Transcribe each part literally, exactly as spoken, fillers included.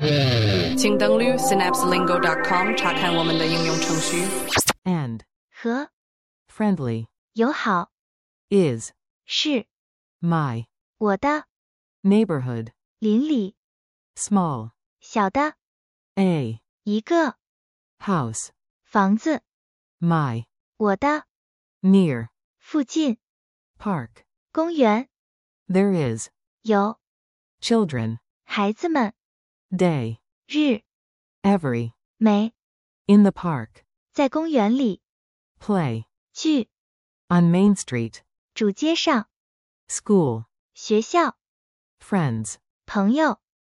请登录 synapse lingo dot com 查看我们的应用程序。 and 和 friendly 友好 is 是 my 我的 neighborhood 邻里 small 小的 a 一个 house 房子 my 我的 near 附近 park 公园 there is 有 children 孩子们 day 日 every 每 in the park 在公园里 play 去 on Main Street 主街上 school 学校 friends 朋友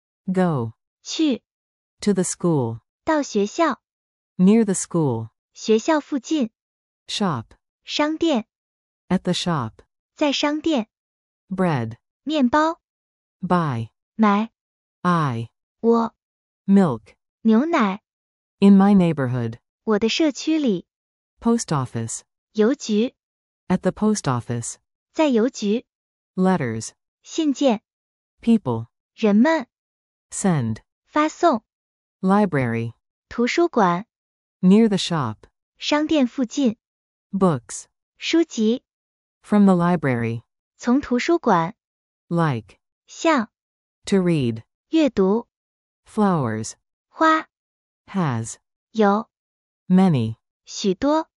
go 去 to the school 到学校 near the school 学校附近 shop 商店 at the shop 在商店 bread 面包 buy 买 I 我 milk 牛奶 in my neighborhood 我的社区里 post office 邮局 at the post office 在邮局 letters 信件 people 人们 send 发送 library 图书馆 near the shop 商店附近 books 书籍 from the library 从图书馆 like 像 to read 阅读 flowers 花 has 有 many 许多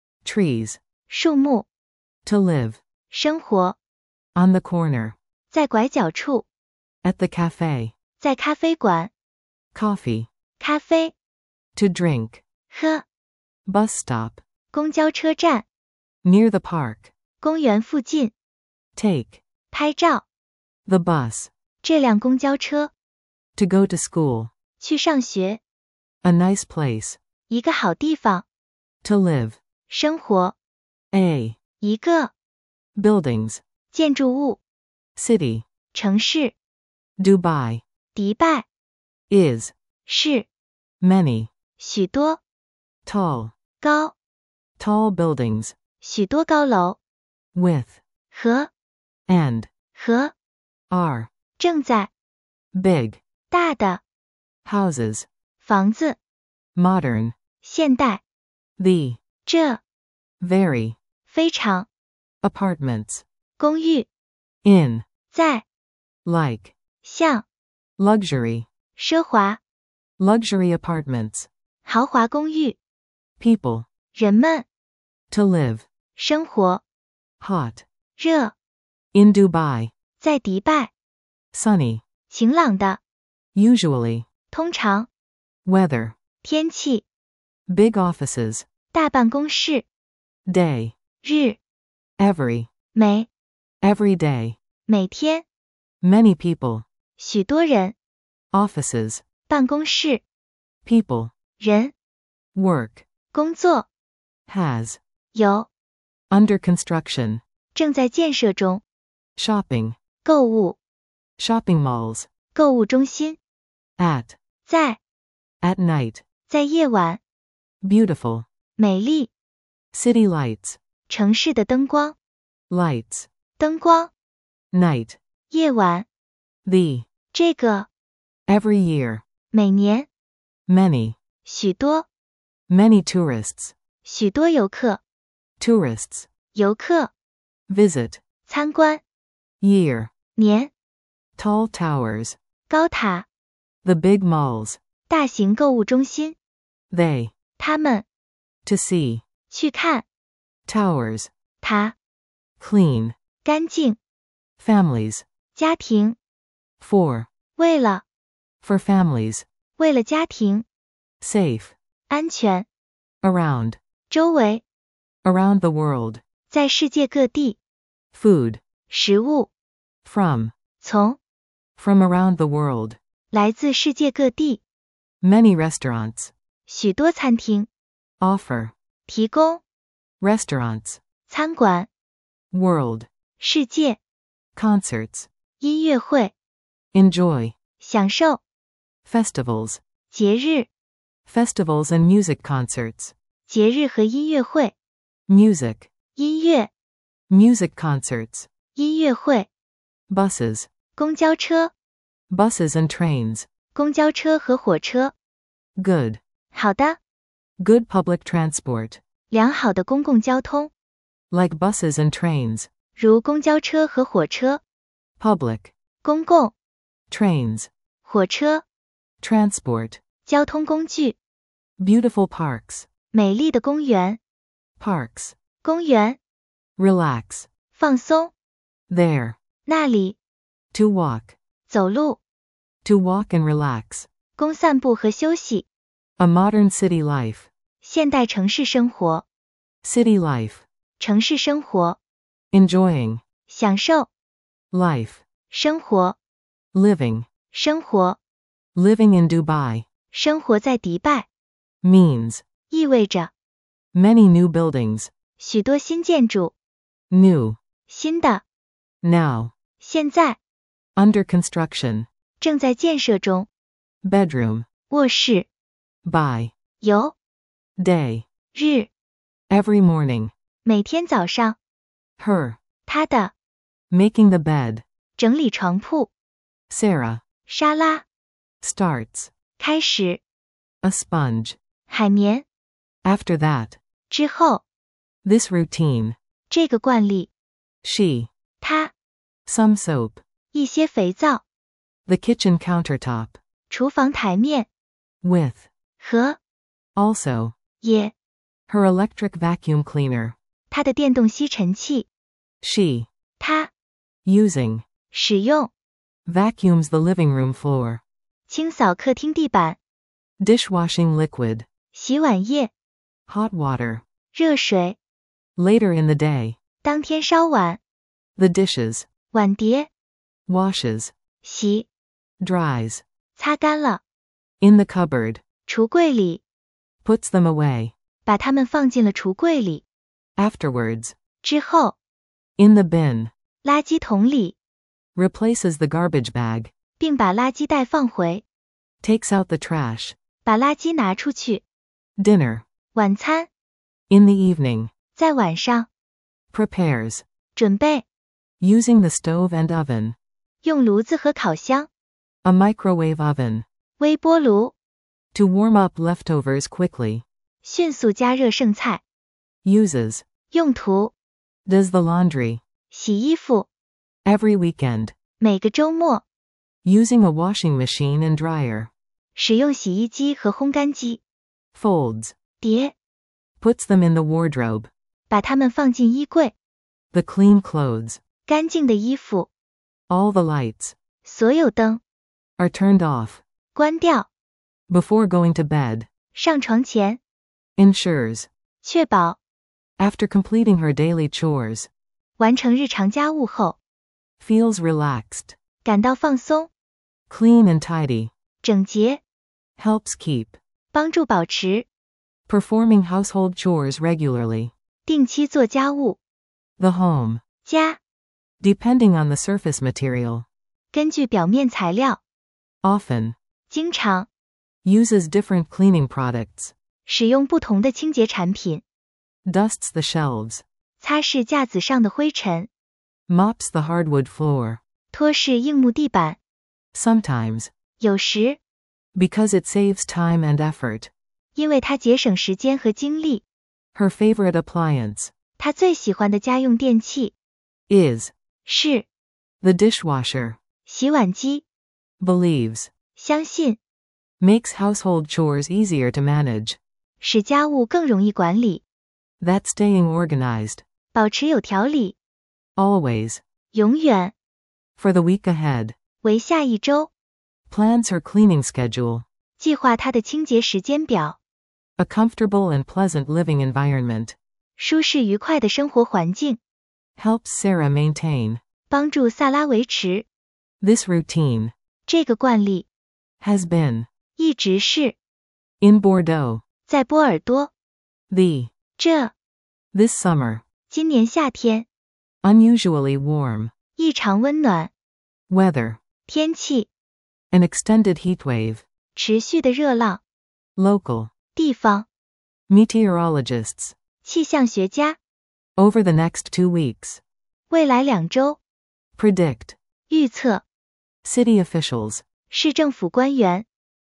trees 树木 to live 生活 on the corner 在拐角处 at the cafe 在咖啡馆 coffee 咖啡 to drink 喝 bus stop 公交车站 near the park 公园附近 take 拍照 the bus 这辆公交车 to go to school 去上学 a nice place 一个好地方 to live 生活 a 一个 buildings 建筑物 city 城市 Dubai 迪拜 is 是 many 许多 tall 高 tall buildings 许多高楼 with 和 and 和 are 正在 big 大的 houses 房子 modern 现代 the 这 very 非常 apartments 公寓 in 在 like 像 luxury 奢华 luxury apartments 豪华公寓 people 人们 to live 生活 hot 热 in Dubai 在迪拜 sunny 晴朗的 usually 通常 weather 天气 big offices 大办公室 day 日 every 每 every day 每天 many people 许多人 offices 办公室 people 人 work 工作 has 有 under construction 正在建设中 shopping 购物 shopping malls 购物中心 at 在 at night 在夜晚 beautiful 美丽 city lights 城市的灯光 lights 灯光 night 夜晚 the 这个 every year 每年 many 许多 many tourists 许多游客 tourists 游客 visit 参观 year 年 tall towers 高塔 the big malls 大型购物中心 they 他们 to see 去看 towers 塔 clean 干净 families 家庭 for 为了 for families 为了家庭 safe 安全 around 周围 around the world 在世界各地 food 食物 from 从 from around the world 来自世界各地 many restaurants 许多餐厅 offer 提供 restaurants 餐馆 world 世界 concerts 音乐会 enjoy 享受 festivals 节日 festivals and music concerts 节日和音乐会 music 音乐 music concerts 音乐会 buses 公交车 buses and trains 公交车和火车。 Good. 好的， Good public transport. 良好的公共交通， Like buses and trains. 如公交车和火车。 Public. 公共， Trains. 火车， Transport. 交通工具。 Beautiful parks. 美丽的公园， Parks. 公园， Relax. 放松， There. 那里， To walk. 走路， To walk and relax. 供散步和休息。 A modern city life. 现代城市生活， City life. 城市生活， Enjoying. 享受， Life. 生活， Living. 生活， Living in Dubai. 生活在迪拜， Means. 意味着 Many new buildings. 许多新建筑， New. 新的， Now. 现在， Under construction. 正在建设中， Bedroom. 卧室， By. 由， Day. 日， Every morning. 每天早上， Her. 他的， Making the bed. 整理床铺， Sarah. 沙拉， Starts. 开始， A sponge. 海绵， After that. 之后， This routine. 这个惯例， She. 他， Some soap. 一些肥皂， The kitchen countertop. 厨房台面， With. 和， Also. 也， Her electric vacuum cleaner. 他的电动吸尘器， She. 他， Using. 使用， Vacuums the living room floor. 清扫客厅地板， Dishwashing liquid. 洗碗液， Hot water. 热水， Later in the day. 当天烧碗， The dishes. 碗碟， Washes. 洗， Dries. 擦干了， In the cupboard. 橱柜里， Puts them away. 把它们放进了橱柜里， Afterwards. 之后， In the bin. 垃圾桶里， Replaces the garbage bag. 并把垃圾袋放回， Takes out the trash. 把垃圾拿出去， Dinner. 晚餐， In the evening. 在晚上， Prepares. 准备， Using the stove and oven. 用炉子和烤箱， A microwave oven. 微波炉， To warm up leftovers quickly. 迅速加热剩菜， Uses. 用途， Does the laundry. 洗衣服， Every weekend. 每个周末， Using a washing machine and dryer. 使用洗衣机和烘干机， Folds. 叠， Puts them in the wardrobe. 把它们放进衣柜， The clean clothes. 干净的衣服， All the lights. 所有灯， Are turned off. 关掉， Before going to bed. 上床前， Ensures. 确保， After completing her daily chores. 完成日常家务后， Feels relaxed. 感到放松， Clean and tidy. 整洁， Helps keep. 帮助保持， Performing household chores regularly. 定期做家务， The home. 家， Depending on the surface material. 根据表面材料， Often. 经常， Uses different cleaning products. 使用不同的清洁产品， Dusts the shelves. 擦拭架子上的灰尘， Mops the hardwood floor. 拖拭硬木地板， Sometimes. 有时， Because it saves time and effort. 因为它节省时间和精力， Her favorite appliance. 她最喜欢的家用电器 Is. 是 The dishwasher. 洗碗机， Believes. 相信 Makes household chores easier to manage. 使家务更容易管理， That staying organized. 保持有条理， Always. 永远， For the week ahead. 为下一周， Plans her cleaning schedule. 计划她的清洁时间表， A comfortable and pleasant living environment. 舒适愉快的生活环境， Helps Sarah maintain. 帮助萨拉维持 This routine. 这个惯例， Has been. 一直是 In Bordeaux. 在波尔多， The. 这 This summer. 今年夏天 Unusually warm. 异常温暖， Weather. 天气 An extended heat wave. 持续的热浪， Local. 地方 Meteorologists. 气象学家， Over the next two weeks. 未来两周 Predict. 预测 City officials. 市政府官员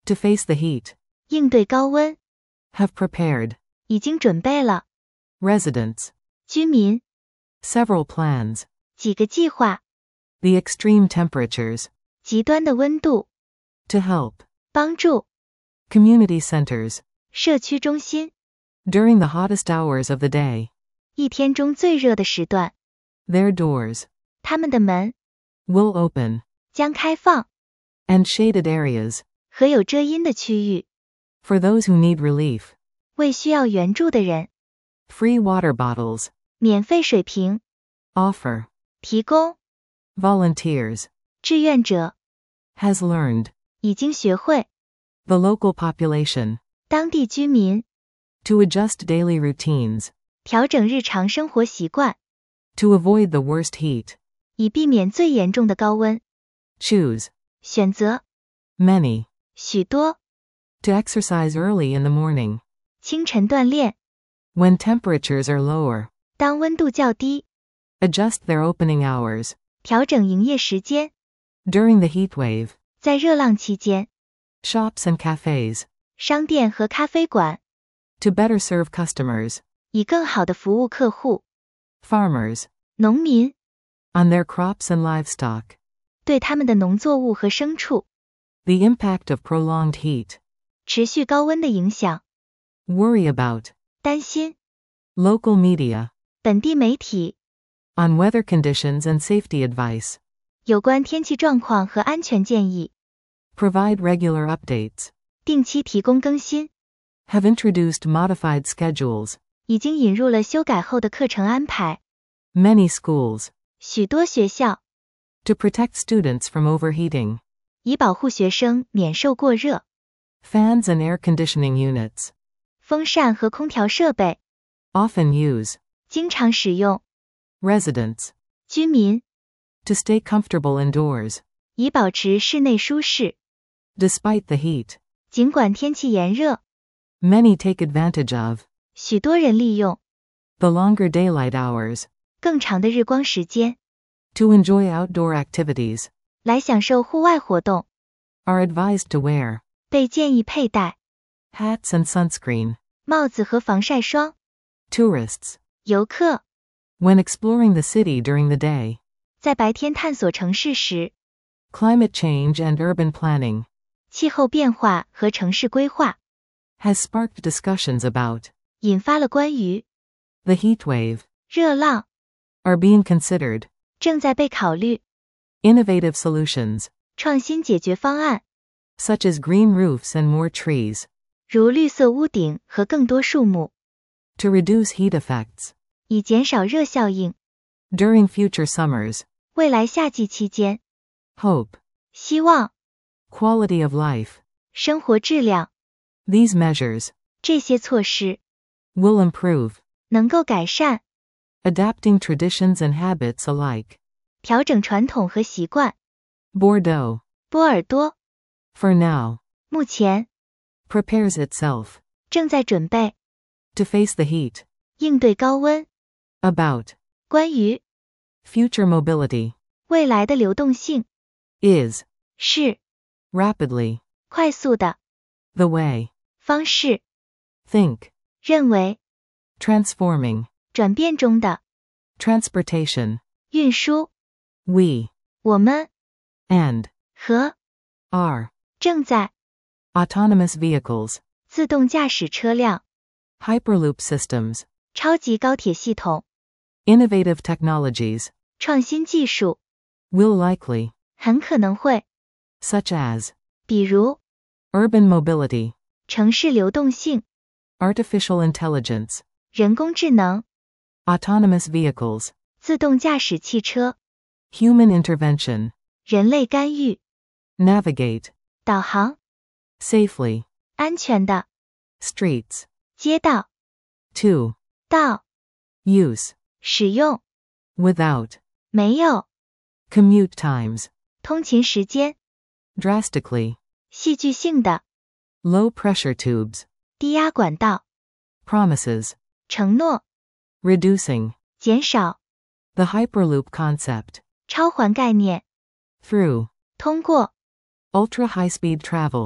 To face the heat. 应对高温， Have prepared. 已经准备了。 Residents. 居民， Several plans. 几个计划， The extreme temperatures. 极端的温度， To help. 帮助， Community centers. 社区中心， During the hottest hours of the day. 一天中最热的时段， Their doors. 他们的门 Will open. 将开放， And shaded areas. 和有遮阴的区域， For those who need relief. 为需要援助的人， Free water bottles. 免费水瓶， Offer. 提供， Volunteers. 志愿者， Has learned. 已经学会， The local population. 当地居民， To adjust daily routines. 调整日常生活习惯， To avoid the worst heat. 以避免最严重的高温， Choose. 选择， Many. 许多， To exercise early in the morning. 清晨锻炼， When temperatures are lower. 当温度较低， Adjust their opening hours. 调整营业时间， During the heat wave. 在热浪期间， Shops and cafes. 商店和咖啡馆， To better serve customers. 以更好地服务客户， Farmers. 农民， On their crops and livestock. 对他们的农作物和牲畜， The impact of prolonged heat. 持续高温的影响， Worry about. 担心， Local media. 本地媒体， On weather conditions and safety advice. 有关天气状况和安全建议， Provide regular updates. 定期提供更新， Have introduced modified schedules. 已经引入了修改后的课程安排， Many schools. 许多学校， To protect students from overheating. 以保护学生免受过热， Fans and air conditioning units. 风扇和空调设备， Often use. 经常使用， Residents. 居民， To stay comfortable indoors. 以保持室内舒适， Despite the heat. 尽管天气炎热， Many take advantage of. 许多人利用 The longer daylight hours. 更长的日光时间， To enjoy outdoor activities. 来享受户外活动， Are advised to wear. 被建议佩戴 Hats and sunscreen. 帽子和防晒霜， Tourists. 游客 When exploring the city during the day. 在白天探索城市时， Climate change and urban planning. 气候变化和城市规划 Has sparked discussions about. 引发了关于 The heat wave. 热浪 Are being considered. 正在被考虑 Innovative solutions. 创新解决方案， Such as green roofs and more trees. 如绿色屋顶和更多树木， To reduce heat effects. 以减少热效应。 During future summers. 未来夏季期间， Hope. 希望 Quality of life. 生活质量 These measures. 这些措施 Will improve. 能够改善， Adapting traditions and habits alike. 调整传统和习惯。 Bordeaux. 波尔多 For now. 目前 Prepares itself. 正在准备 To face the heat. 应对高温。 About. 关于 Future mobility. 未来的流动性 Is. 是 Rapidly. 快速的 The way. 方式， Think. 认为 Transforming. 转变中的 Transportation. 运输， We. 我们 And. 和 Are. 正在 Autonomous vehicles. 自动驾驶车辆、 Hyperloop systems. 超级高铁系统、 Innovative technologies. 创新技术， Will likely. 很可能会， Such as. 比如 Urban mobility. 城市流动性、 Artificial intelligence. 人工智能、 Autonomous vehicles. 自动驾驶汽车、 Human intervention. 人类干预、 Navigate. 导航、 Safely. 安全的 Streets. 街道、 To. 道、 Use. 使用、 Without. 没有、 Commute times. 通勤时间、 Drastically. 戏剧性的 Low pressure tubes. 低压管道、 Promises. 承诺、 Reducing. 减少、 The Hyperloop concept. 超环概念、 Through. 通过、 Ultra high speed travel.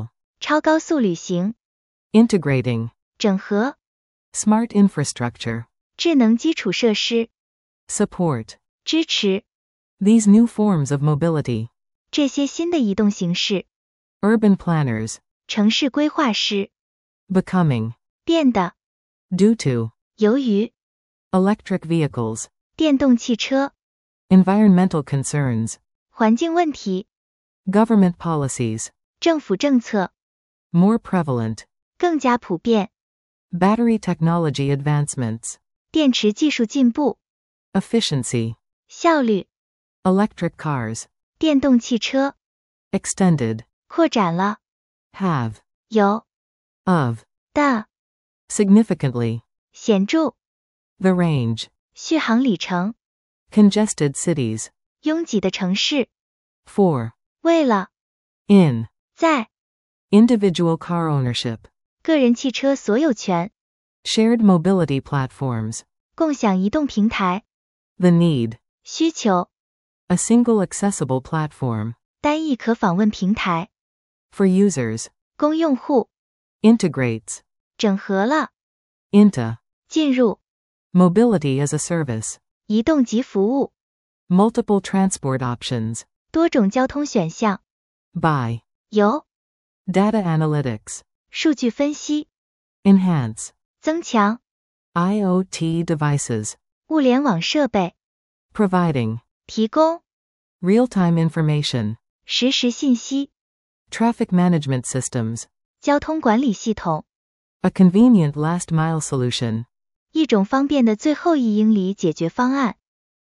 超高速旅行， integrating, 整合， smart infrastructure, 智能基础设施， support. 支持， These new forms of mobility. 这些新的移动形式， Urban planners, 城市规划师， becoming, 变得， due to, 由于， electric vehicles, 电动汽车， environmental concerns, 环境问题， government policies, 政府政策， more prevalent, 更加普遍， battery technology advancements, 电池技术进步， efficiency, 效率， electric cars, 电动汽车， extended, 扩展了， have, 有， of, 的， significantly, 显著， the range, 续航里程， congested cities, 拥挤的城市， for, 为了， in, 在， individual car ownership, 个人汽车所有权， shared mobility platforms, 共享移动平台， the need, 需求， a single accessible platform, 单一可访问平台， for users, 供用户， integrates, 整合了， into, 进入， mobility as a service, 移动及服务， multiple transport options, 多种交通选项， by, 由， data analytics, 数据分析， enhance, 增强， IoT devices, 物联网设备， providing, 提供， real-time information, 实时信息， traffic management systems, 交通管理系统， a convenient last-mile solution, 一种方便的最后一英里解决方案，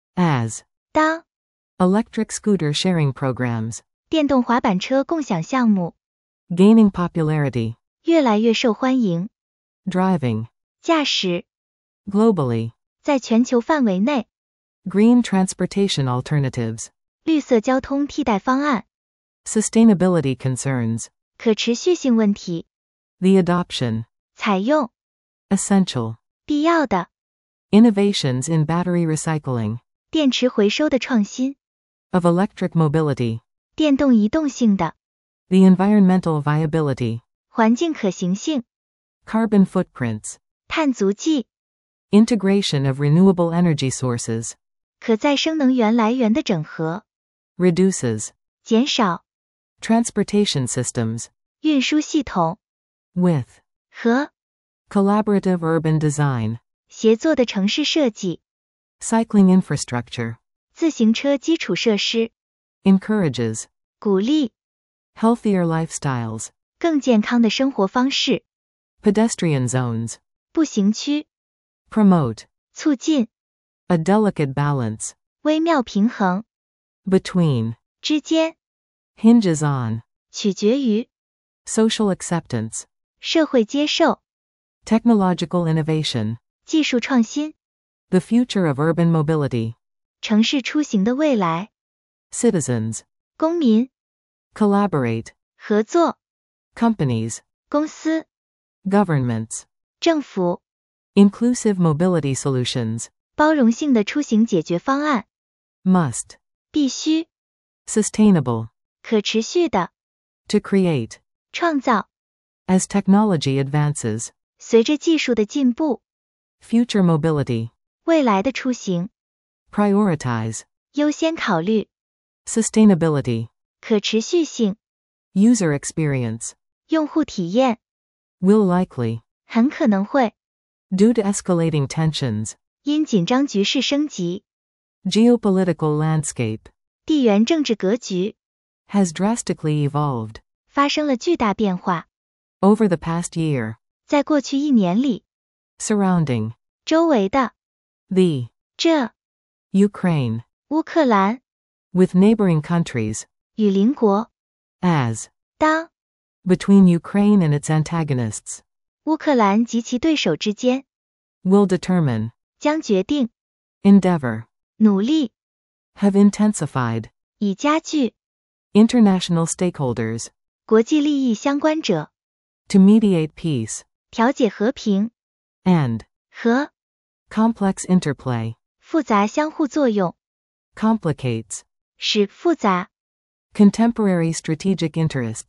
as, 当， electric scooter sharing programs, 电动滑板车共享项目， gaining popularity, 越来越受欢迎， driving, 驾驶， globally, 在全球范围内， green transportation alternatives, 绿色交通替代方案， sustainability concerns, 可持续性问题， the adoption, 采用， essential, 必要的， innovations in battery recycling, 电池回收的创新， of electric mobility, 电动移动性的， the environmental viability, 环境可行性， carbon footprints, 碳足迹， integration of renewable energy sources, 可再生能源来源的整合， reduces, 减少， transportation systems, 运输系统， with, 和， collaborative urban design, 协作的城市设计， cycling infrastructure, 自行车基础设施， encourages, 鼓励， healthier lifestyles, 更健康的生活方式， pedestrian zones, 步行区， promote, 促进， a delicate balance, 微妙平衡， between, 之间， hinges on, 取决于， social acceptance, 社会接受， technological innovation, 技术创新， the future of urban mobility, 城市出行的未来， citizens, 公民， collaborate, 合作， companies, 公司， governments, 政府， inclusive mobility solutions, 包容性的出行解决方案， must, 必须， sustainable, 可持续的， to create, 创造， as technology advances, 随着技术的进步， future mobility, 未来的出行， prioritize, 优先考虑， sustainability, 可持续性， user experience, 用户体验， will likely, 很可能会， due to escalating tensions, 因紧张局势升级， geopolitical landscape, 地缘政治格局， has drastically evolved, 发生了巨大变化， over the past year, 在过去一年里， surrounding, 周围的， the, 这， Ukraine, 乌克兰， with neighboring countries, 与邻国， as, 当， between Ukraine and its antagonists, 乌克兰及其对手之间， will determine, 将决定， endeavor, 努力， have intensified, 以加剧， international stakeholders, 国际利益相关者， to mediate peace, 调解和平， and, 和， complex interplay, 复杂相互作用， complicates, 使复杂， contemporary strategic interests,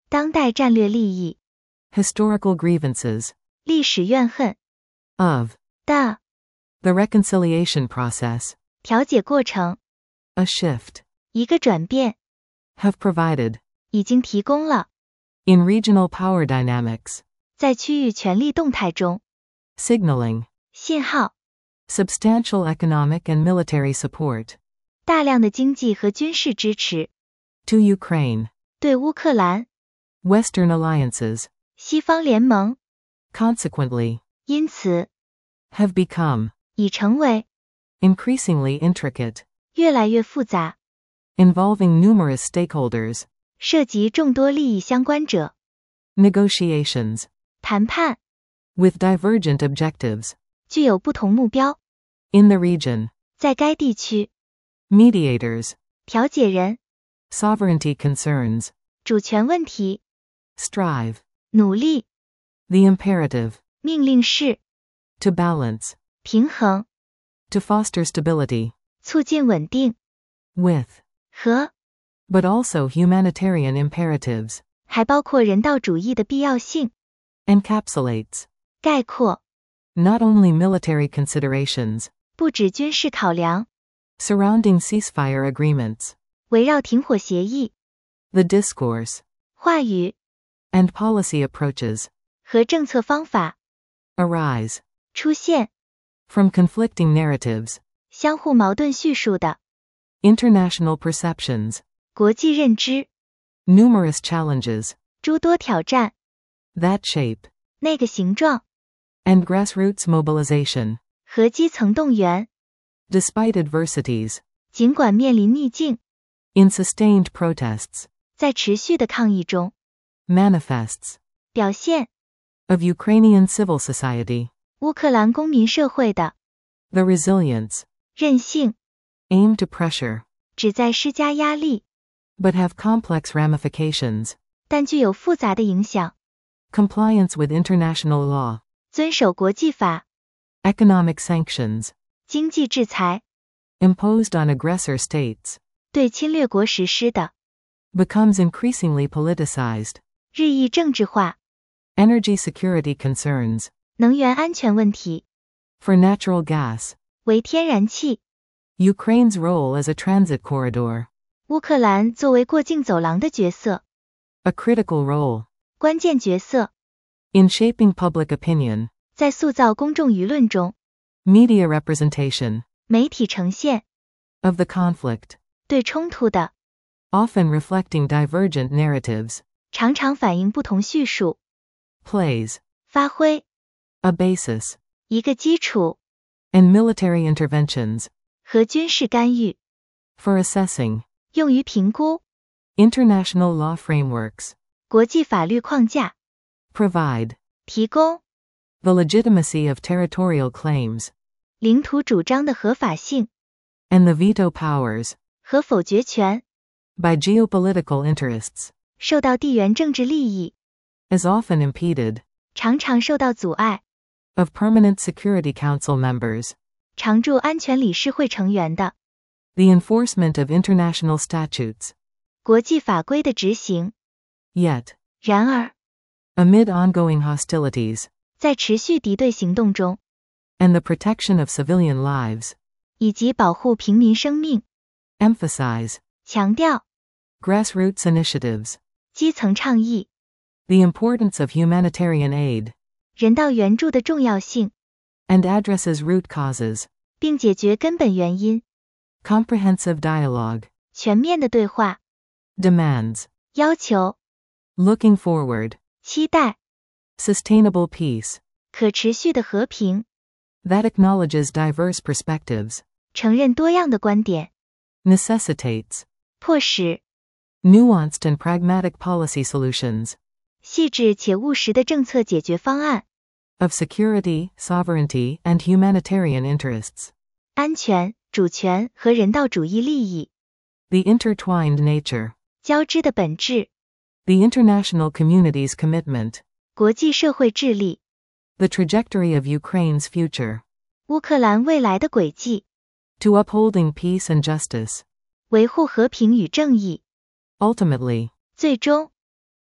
当代战略利益， historical grievances, 历史怨恨 of, 的 the reconciliation process, 调解过程， a shift, 一个转变， have provided, 已经提供了， in regional power dynamics, 在区域权力动态中， signaling, 信号， substantial economic and military support, 大量的经济和军事支持， to Ukraine, 对乌克兰， Western alliances, 西方联盟， consequently, 因此 have become, 已成为 increasingly intricate, 越来越复杂， involving numerous stakeholders, 涉及众多利益相关者， negotiations, 谈判， with divergent objectives, 具有不同目标， in the region, 在该地区， mediators, 调解人， sovereignty concerns, 主权问题， strive, 努力， the imperative, 命令式， to balance, 平衡， to foster stability, 促进稳定， with, 和 but also humanitarian imperatives, 还包括人道主义的必要性， encapsulates, 概括， not only military considerations, 不止军事考量， surrounding ceasefire agreements, 围绕停火协议， the discourse, 话语 and policy approaches, 和政策方法 arise, 出现， from conflicting narratives, 相互矛盾叙述的 international perceptions, 国际认知， numerous challenges, 诸多挑战， that shape, 那个形状 and grassroots mobilization, 和基层动员， despite adversities, 尽管面临逆境， in sustained protests, 在持续的抗议中 manifests, 表现 of Ukrainian civil society, 乌克兰公民社会的 the resilience, 韧性， aim to pressure, 旨在施加压力， but have complex ramifications, 但具有复杂的影响， compliance with international law, 遵守国际法， economic sanctions, 经济制裁， imposed on aggressor states, 对侵略国实施的， becomes increasingly politicized, 日益政治化， energy security concerns, 能源安全问题， for natural gas, 为天然气， Ukraine's role as a transit corridor, 乌克兰作为过境走廊的角色， a critical role, 关键角色， in shaping public opinion, 在塑造公众舆论中， media representation, 媒体呈现 of the conflict, 对冲突的， often reflecting divergent narratives, 常常反映不同叙述， plays, 发挥 a basis, 一个基础 and military interventions, 和军事干预， for assessing, 用于评估 international law frameworks, 国际法律框架， provide, 提供 the legitimacy of territorial claims, 领土主张的合法性 and the veto powers, 和否决权， by geopolitical interests, 受到地缘政治利益， as often impeded, 常常受到阻碍， of permanent Security Council members, 常驻安全理事会成员的， the enforcement of international statutes, 国际法规的执行。 yet, 然而， amid ongoing hostilities, 在持续敌对行动中， and the protection of civilian lives, 以及保护平民生命， emphasize, 强调 grassroots initiatives, 基层倡议、 the importance of humanitarian aid, 人道援助的重要性， and addresses root causes, 并解决根本原因， comprehensive dialogue, 全面的对话， demands, 要求、 looking forward, 期待、 sustainable peace, 可持续的和平， that acknowledges diverse perspectives, 承认多样的观点， necessitates, 迫使 nuanced and pragmatic policy solutions, 细致且务实的政策解决方案， of security, sovereignty, and humanitarian interests, 安全、主权和人道主义利益， the intertwined nature, 交织的本质， the international community's commitment, 国际社会治理， the trajectory of Ukraine's future, 乌克兰未来的轨迹， to upholding peace and justice, 维护和平与正义， ultimately, 最终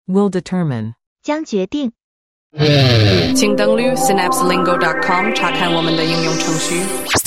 will determine, 将决定。 请登录 synapse lingo dot com 查看我们的应用程序。